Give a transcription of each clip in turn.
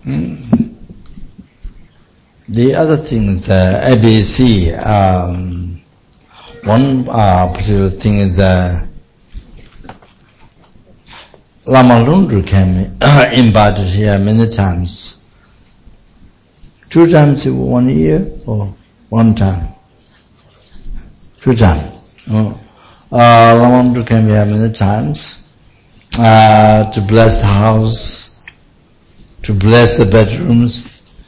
The other thing is ABC. One particular thing is Lama Lungtru came invited here many times. 2 times in 1 year or 1 time? 2 times. Lama Lungtru came here many times to bless the house, to bless the bedrooms,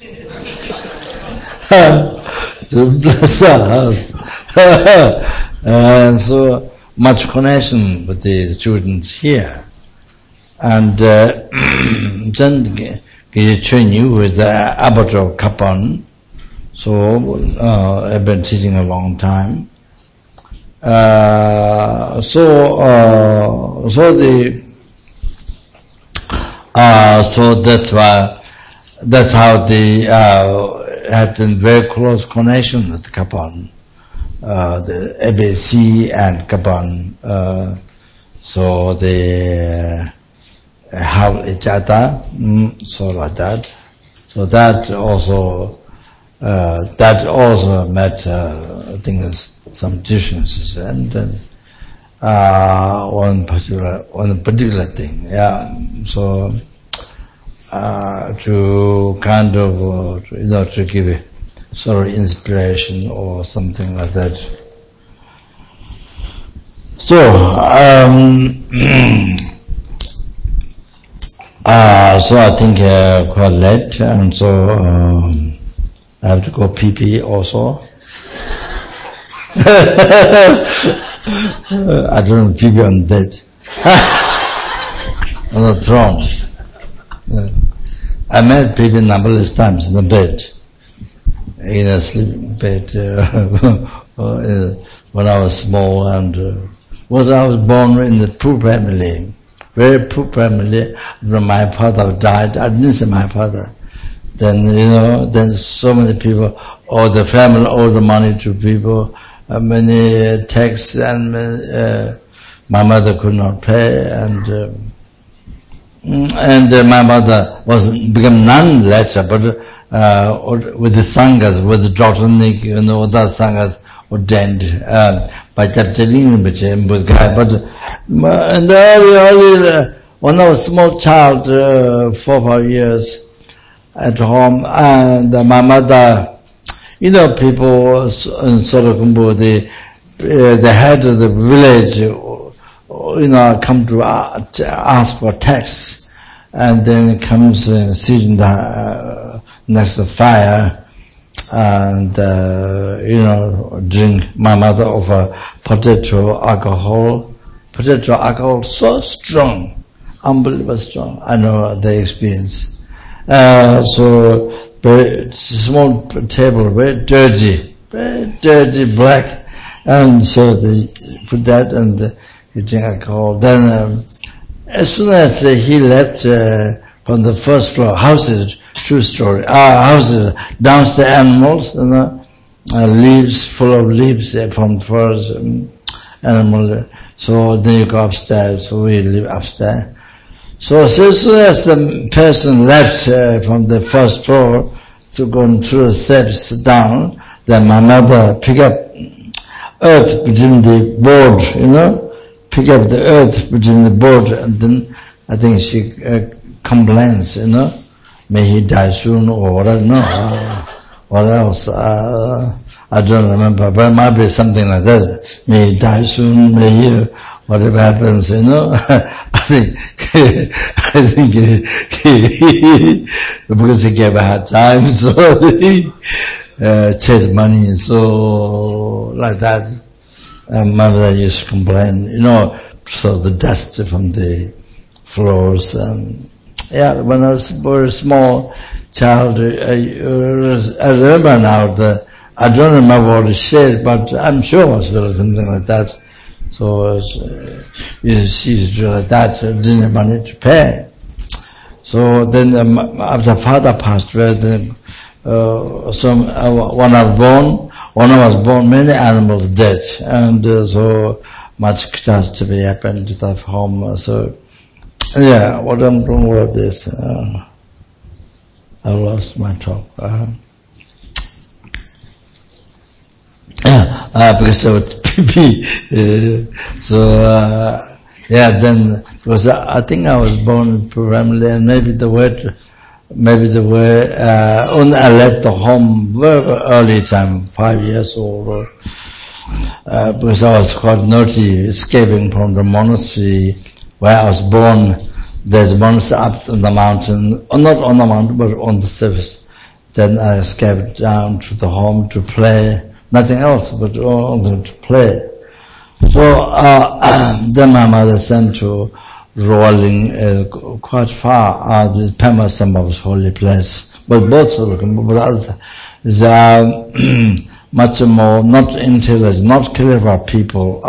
to bless the house. And so much connection with the students here. And Chen Yu, who is the abbot of Kapan, so I've been teaching a long time. So that's how they had been very close connection with Kapan, the ABC and Kapan. So they help each other, so like that. So that also met, I think, some differences, and then one particular thing, yeah. So to kind of to give a sort of inspiration or something like that. So so I think quite late, and so I have to go pee also. I don't pee on the bed, on the throne. I met people numberless times in the bed, in a sleeping bed, when I was small, and I was born in the poor family, very poor family. When my father died, I didn't see my father. Then, then so many people, all the family owed the money to people, many taxes, and my mother could not pay, and my mother became nun later, but with the sanghas, with the Dr. Nick, other sanghas ordained by Chapchalini Bachembukai. But in the early, when I was a small child, 4 or 5 years at home, and my mother, people in Sotokumbu, the head of the village, come to ask for tax, and then comes sitting next to the fire, and drink. My mother offer potato alcohol so strong, unbelievable strong. I know the experience. So very small table, very dirty, black, and so they put that and you drink alcohol. Then as soon as he left from the first floor, houses, true story, houses, downstairs animals, leaves, full of leaves from first animal. So then you go upstairs, so we live upstairs. So as soon as the person left from the first floor to go through the steps down, then my mother pick up earth between the board, pick up the earth between the board, and then I think she complains, may he die soon or whatever. No, what else? I don't remember, but it might be something like that. May he die soon, may he, whatever happens, I think because he gave a hard time, so he chased money, so like that. And mother used to complain, so the dust from the floors. When I was a very small child, I remember now I don't remember what he said, but I'm sure it was something like that. So she's like that, didn't have money to pay. So then after father passed away, then when I was born, many animals dead, and so much catastrophe happened to that home. So what I'm doing with this. I lost my talk. Because I was PP. Then because I think I was born in poor family, and maybe the way when I left the home very early time, 5 years old, because I was quite naughty, escaping from the monastery where I was born. There's a monastery up on the mountain, or not on the mountain, but on the surface. Then I escaped down to the home to play, nothing else but only to play. So then my mother sent to Rolling, quite far, the Pema Sambhav's holy place. But both of them, but others is much more not intelligent, not clever people.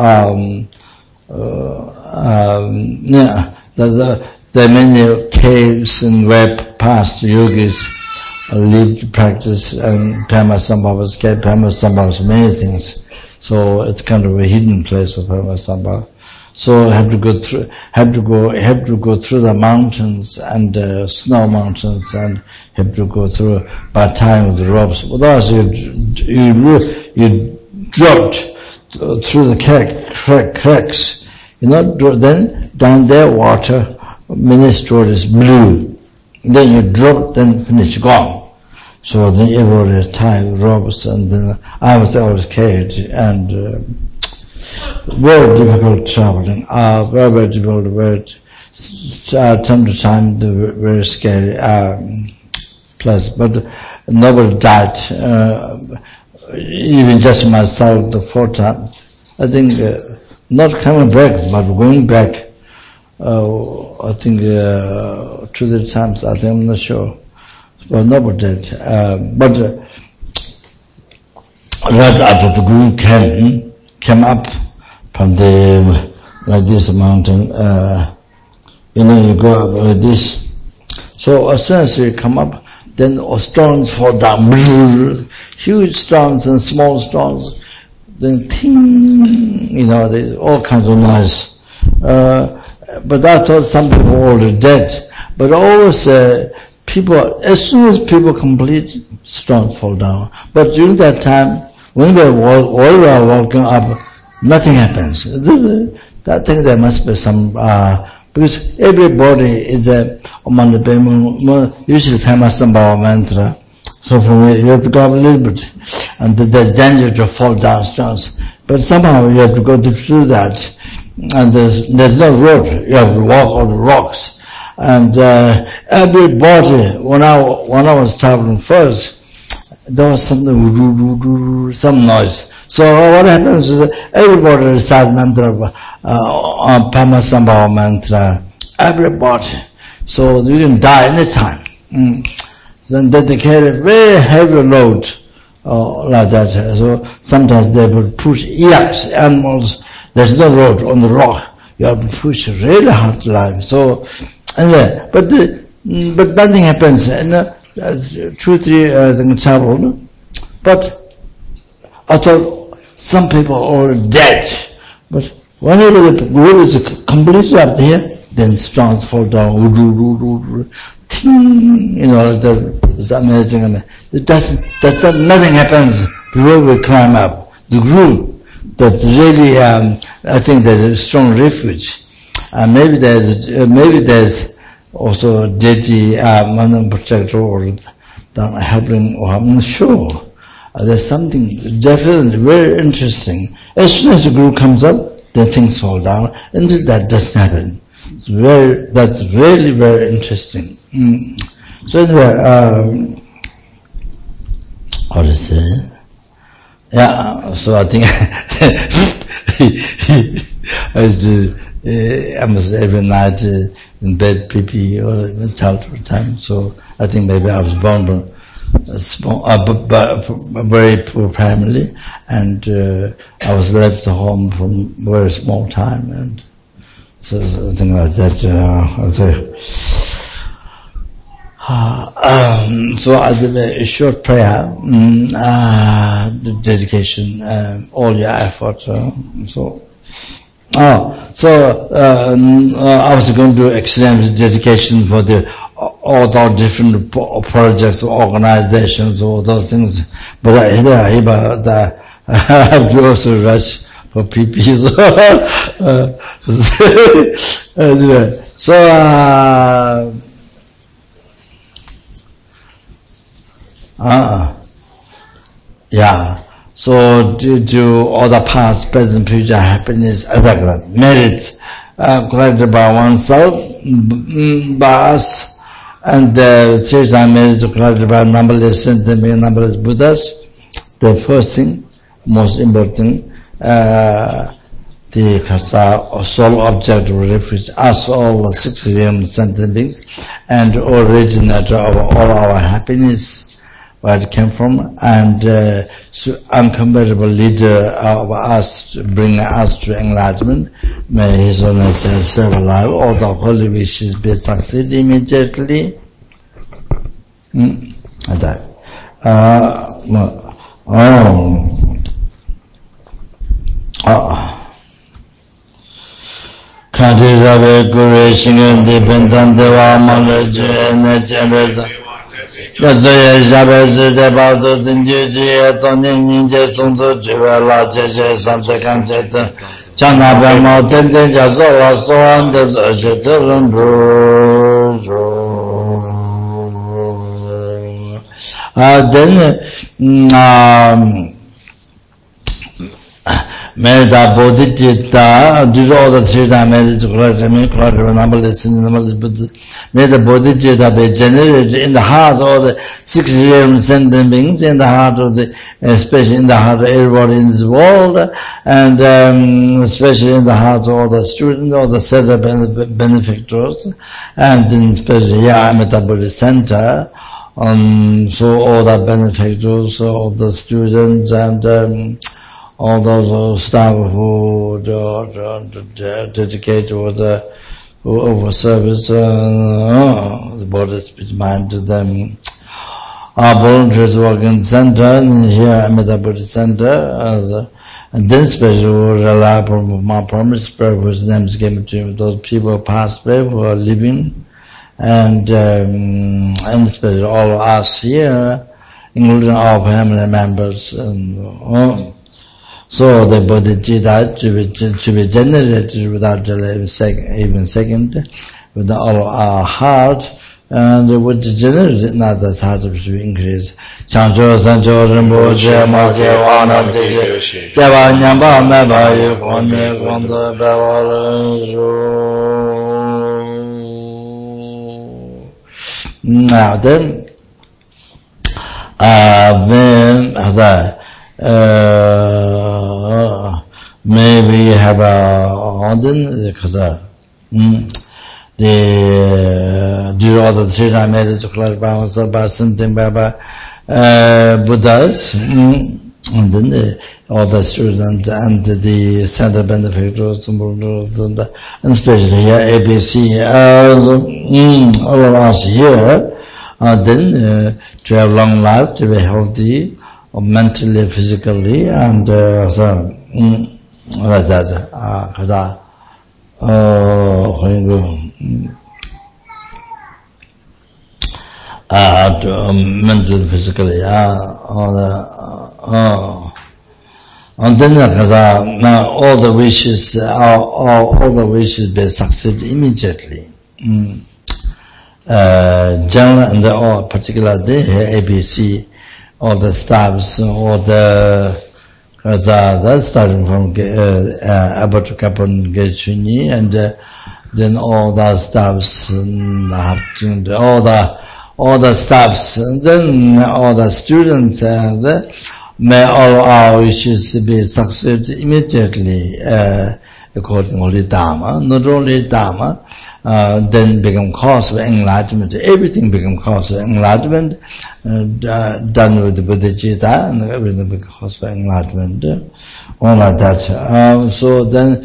There are many caves and where past yogis lived, practice, and Pema Sambhav's cave, Pema Sambhav's many things. So it's kind of a hidden place of Pema Sambhav. So have to go through the mountains and snow mountains, and have to go through by tying with the ropes. Otherwise, you dropped through the cracks. Then down there water, many stories blue. Then you drop, then finish, gone. So then everybody tied ropes, and then I was always carried, and very difficult traveling. Very difficult. Time to time, very scary place. But nobody died. Even just myself, the 4th time. I think not coming back, but going back. I think 2-3 times. I think, I'm not sure. Well, nobody did. But right after the Guru came up from the like this mountain, you go up like this. So as soon as you come up, then stones fall down, huge stones and small stones. Then ting, there's all kinds of noise. But I thought some people were already dead. But always people, as soon as people complete, stones fall down. But during that time, when we were walking up, nothing happens. I think there must be some, because everybody is among the usually Pema Sambhava mantra. So from here, you have to go up a little bit, and there's danger to fall down stones. But somehow you have to go through that, and there's no road. You have to walk on the rocks. And everybody, when I was traveling first, there was some noise. So what happens is that everybody recites mantra, Pema Sambhava mantra, everybody. So you can die anytime. Then they carry a very heavy load like that. So sometimes they would push yaks, animals. There's no road on the rock. You have to push really hard life. So anyway, but nothing happens. 2-3 things travel. But I thought some people are all dead. But whenever the Guru is completely up there, then stones fall down. It's amazing. Nothing happens before we climb up. The Guru, that's really, I think there's a strong refuge. Maybe there's also a deity, protector, or helping, or I'm not sure. There's something definitely very interesting. As soon as the Guru comes up, then things fall down, and that doesn't happen. That's really very interesting. So anyway, how to say? Yeah, so I think I used to almost every night in bed, pee or childhood time. So I think maybe I was born from a very poor family, and I was left home from very small time, and so something like that. So I did a short prayer, dedication, all your effort. I was going to do extend dedication for the all the different projects, organizations, all those things. But I have to also rush for PPs. So, yeah. So due to all the past, present, future happiness, merit collected by oneself, by us, and the spiritual merit collected by numberless sentient numberless Buddhas. The first thing, most important, the sole object of refuge, us all 6 billion sentient beings, and originator of all our happiness, where it came from, and uncomparable leader of us to bring us to enlightenment. May His Holiness serve alive. All the holy wishes be succeed immediately. Kandirabe Guru Shingan Dependent Deva Malaji and Yazoya Jabez de Bado Dinji, Tony Ninja Sundo, Jivela, Jeje, Santa Cancetta, Chana Mountain, Jazola, so on the Jeteran Then Merita Bodhicitta, did all the 3 marriage, numberless may the Bodhicitta be generated in the heart of the 6 realm sentient beings, in the heart of the, especially in the heart of everybody in this world, and especially in the heart of all the students, all the set benefactors, and in especially Amita Buddhist Center, so all the benefactors, all the students, and all those staff who dedicate to the over service, the Buddhist speech mind to them. Our volunteers work in center, here Amita Buddhist Center, and then specially we rely upon my promise prayer whose names came to those people passed away who are living, and especially all of us here, including our family members, and so the bodhicitta to be generated without delay, even second, with all our heart, and would generate another heart to increase. Chancho Sancho Rimbo Jema Kewana Java Nyamba Meba Yukone Kondo Now then, maybe have a Honden because the do all the 3 marriage to clarify oneself by something by Buddhas, and then all the students and the center benefactors, and especially here ABC, all of us here, then to have long life, to be healthy, mentally, physically, and like that. Mentally, physically, and then all the wishes, all the wishes be succeed immediately. General and all particular day, ABC. All the staffs, all the starting from Abbot Kapon Gechuni, and then all the staffs, all the staffs, and then all the students, and may all our wishes be succeed immediately, according to Holy Dharma. Not only Dharma, then become cause of enlightenment. Everything become cause of enlightenment, done with the bodhicitta, and everything becomes cause of enlightenment. All like that. So then,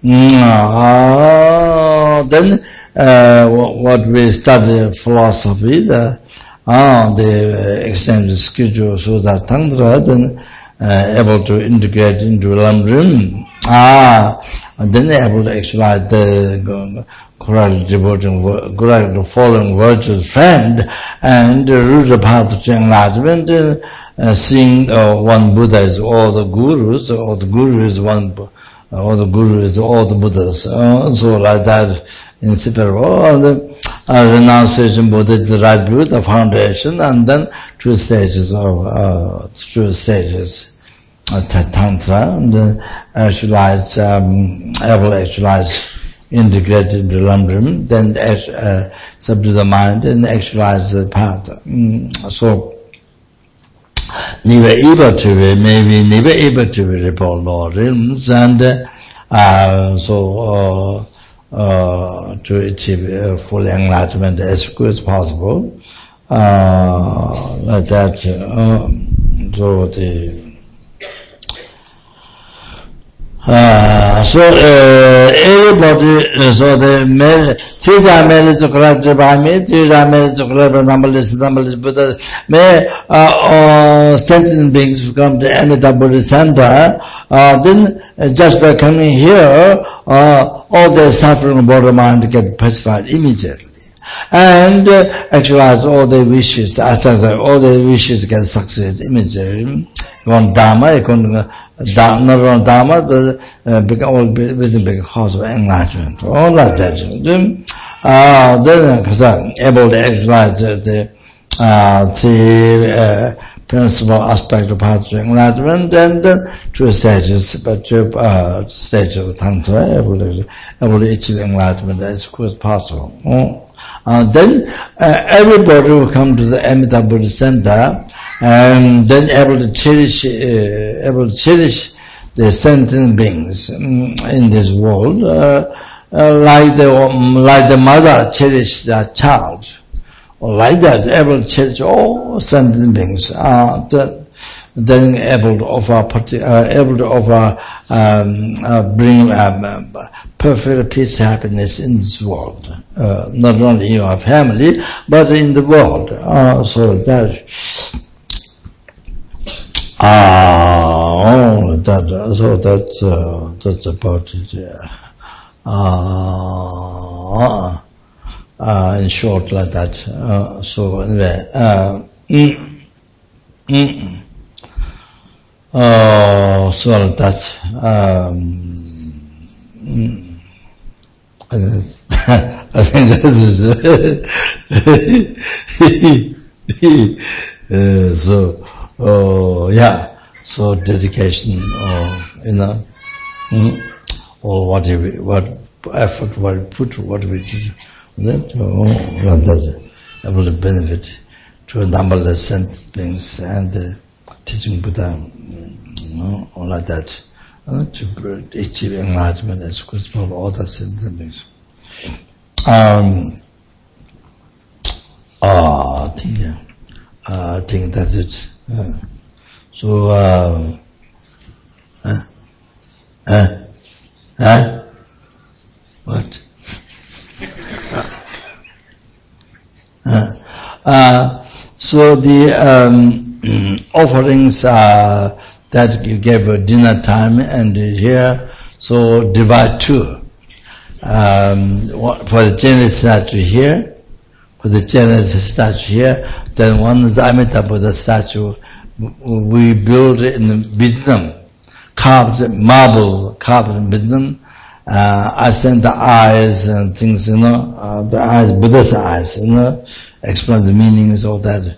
what we study philosophy, the extended schedule, so that Tantra, then able to integrate into Lamrim. And then able to actualize the correctly devoting, correctly following virtuous friend, and root the path to enlightenment, seeing one Buddha is all the gurus, or the guru is one, or the guru is all the Buddhas. So like that, inseparable. The renunciation Buddha is the right view, the foundation, and then two stages of Tantra, and actualize, able actualize, integrated into Lambrim, then subdue the mind and actualize the path. So, never able to be, maybe never able to be report all realms, and to achieve full enlightenment as quick as possible, like that. So the everybody, so the three-time marriage to collect by me, three-time marriage to collect by numberless, Buddha, may sentient beings who come to Amitabha Buddhist Center, then just by coming here, all their suffering of body mind get pacified immediately. And actualize all their wishes, all their wishes can succeed immediately. On Dharma, not on Dharma, but become big cause of enlightenment. All like that. Then able to actualize the principal aspect of path to enlightenment, and two stages, but two stages of Tantra, able to achieve enlightenment as quick as possible. Then everybody will come to the Amitabha Buddhist Center, and then able to cherish the sentient beings in this world, like the mother cherishes their child, or like that, able to cherish all sentient beings. Then able to offer, bring perfect peace, happiness in this world, not only in your family, but in the world. So that. So that's about it. In short, like that. So anyway, so like that. I think this is so. Yeah. So dedication, or or what effort, what we put, what we do, that able to benefit to numberless sentient beings, and teaching Buddha, all like that, to achieve enlightenment as quick as possible, all that sentient beings. I think that's it. So, what? So the offerings that you gave at dinner time and here, so divide two. For the Genesis statue here, then one is Amitabha Buddha statue. We built in Vietnam, marble carved in Vietnam. I sent the eyes and things, the eyes, Buddha's eyes, explain the meanings of that.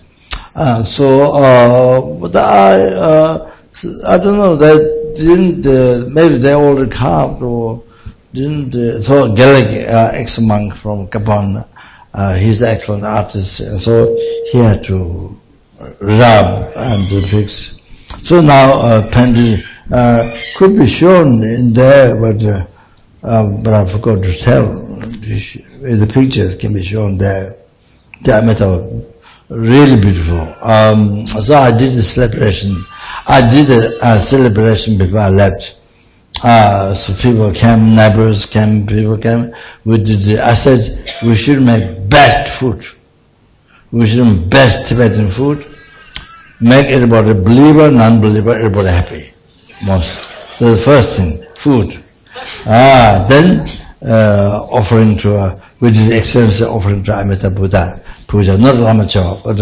But I don't know, they didn't, maybe they already carved or didn't, so Geleg, ex-monk from Gabon, he's an excellent artist, and so he had to rub and fix. So now Pandi could be shown in there, but I forgot to tell. The pictures can be shown there. Diameter, really beautiful. So I did the celebration. I did a celebration before I left. So people came, neighbors came, people came. We did. I said we should make best food. We should make best Tibetan food. Make everybody believer, non-believer, everybody happy. Most. So the first thing, food. Then offering to, we did extensive offering to Amita Buddha puja, not Lamachow, but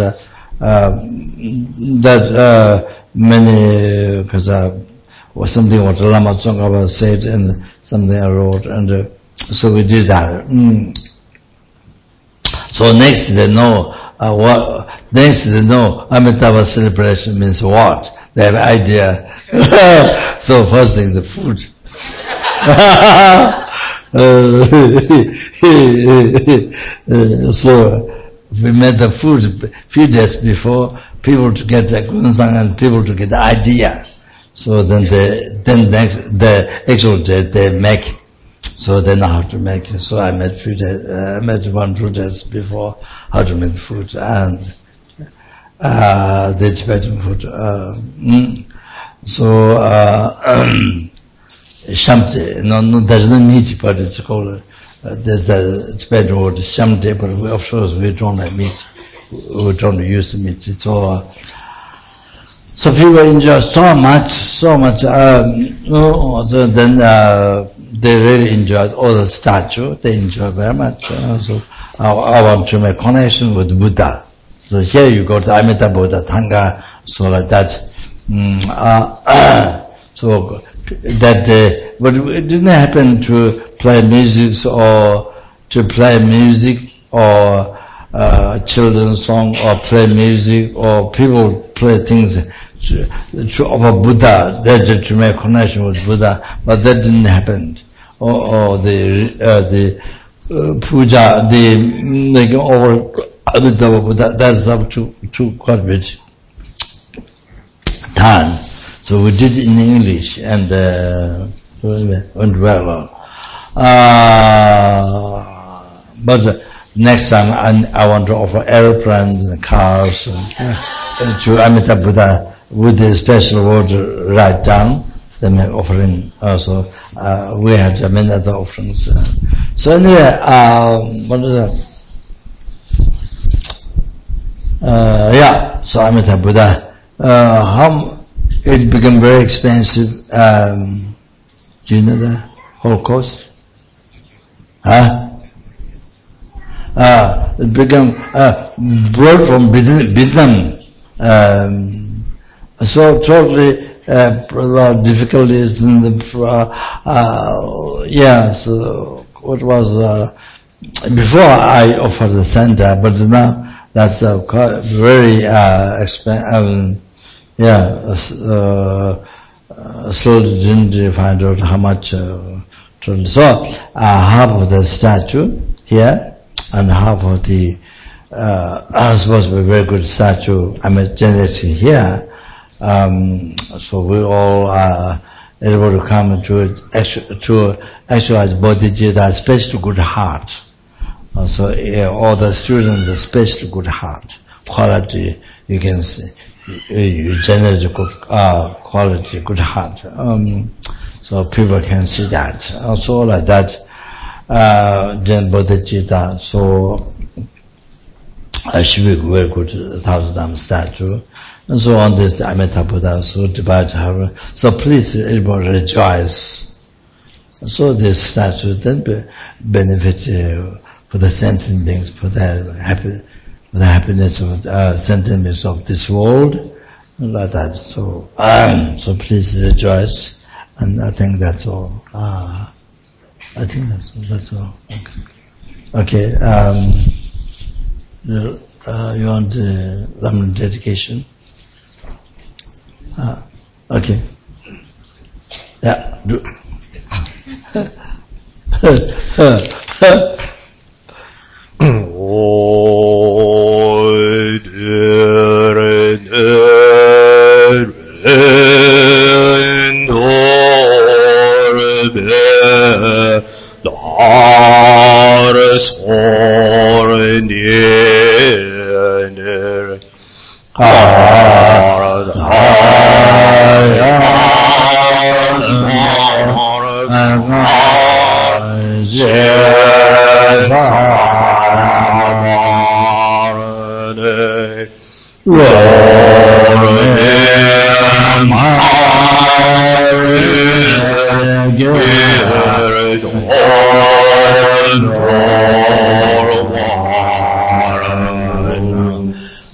that many, because was something what Lama Tsongkhapa said and something I wrote, and so we did that. So next they know next they know Amitabha celebration means what? They have idea. So first thing, the food. So we made the food few days before, people to get the gunsang and people to get the idea. So then the actual day they make. So they know how to make it. So I made 2 days before how to make food and the Tibetan food. So shamte, no, there's no meat, but it's called. There's the Tibetan word shamte, but we, of course we don't have meat. We don't use the meat. It's all. So people enjoy so much. Then they really enjoyed all the statue. They enjoy very much. So I want to make connection with Buddha. So here you go to Amitabha Buddha, Thanga, so like that. So that but it didn't happen to play music or children's song or play music or people play things about Buddha, that to make connection with Buddha, but that didn't happen. Or the puja, the making over Amitabha Buddha, that's up to quite a bit time. So we did it in English and went well. But next time I want to offer airplanes and cars to Amitabha Buddha with a special word write down. They make offering also. We had many other offerings. So anyway, what is that? So Amitabha Buddha, it became very expensive. Do you know the whole cost? It became brought from Vietnam. So totally difficulties in the so what was before I offered the center, but now that's very expensive. Slowly didn't find out how much. So half of the statue here and half of the supposed to be a very good statue. Generation here. So we all are able to come to actualize Bodhicitta, especially good heart. So all the students, especially good heart quality, you can see. You generate good quality, good heart. So people can see that. Also like that, then Bodhicitta. So I should be very good 1,000 statue. And so on this Amitabha Buddha, so divide her. So please everybody rejoice. So this statue then benefits for the sentient beings, for the happiness of sentient beings of this world, like that. So so please rejoice. And I think that's all. I think that's all. Okay. You want the dedication? Okay. Yeah. Do.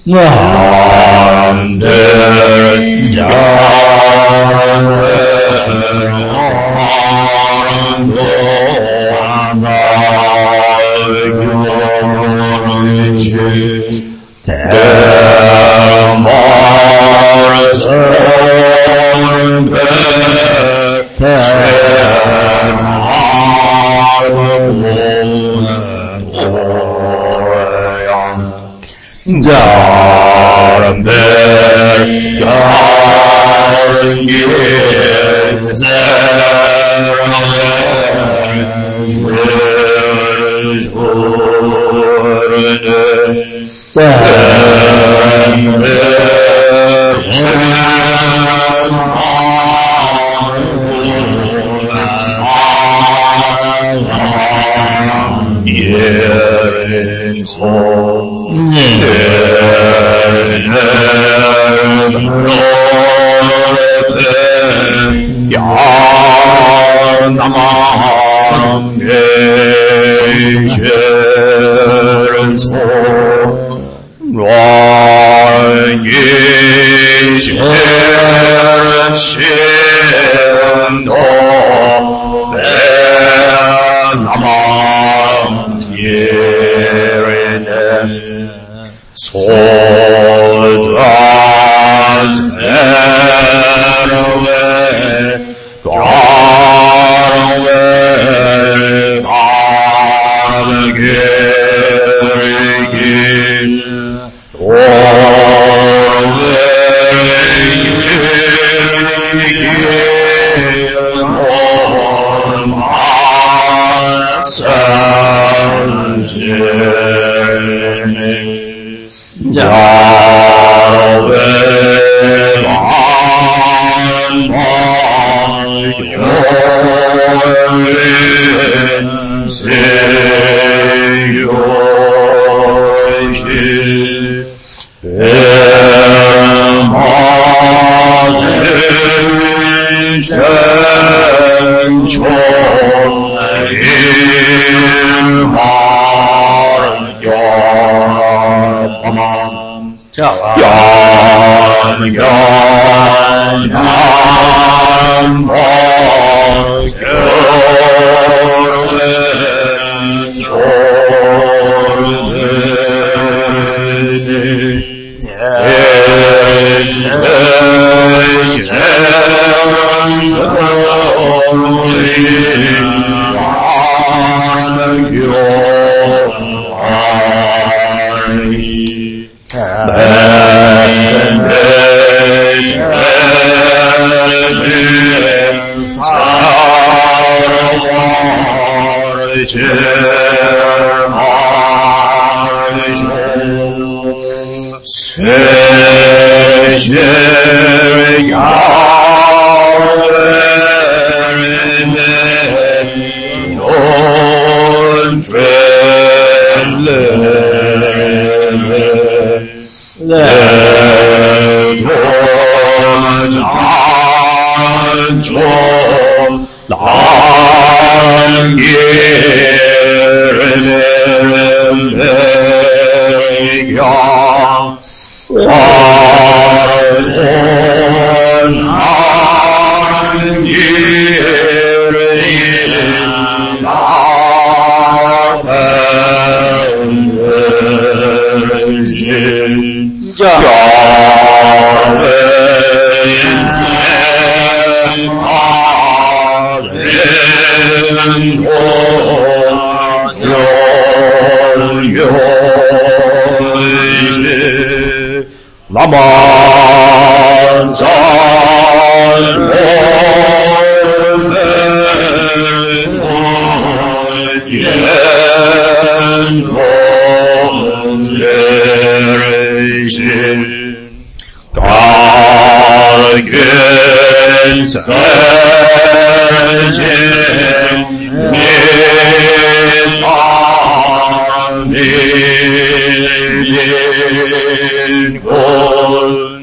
God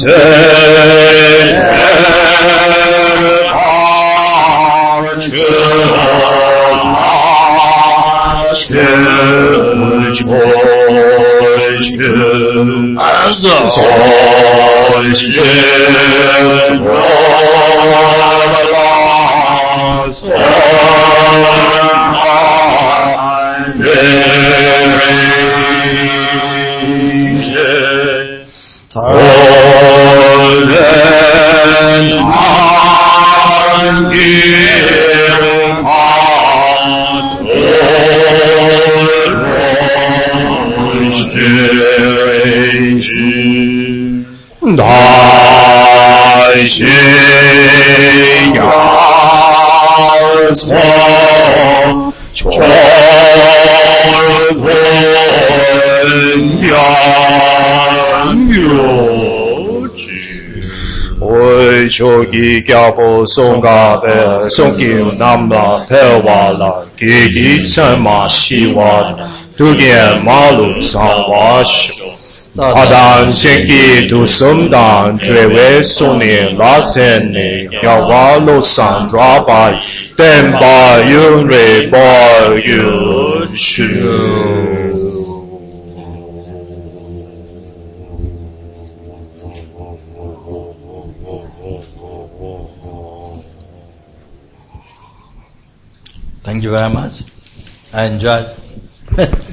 Chogi Gyabo Songa Be Songkyu Namla Pewala Gigi Chama Shiwa Dugyan Malu Sangwash Adan Shenki Du Sumdan Drewe Suni Lateni Gyawalo Sandrabai Denba Yunre Bar Yushu. Thank you very much. I enjoyed.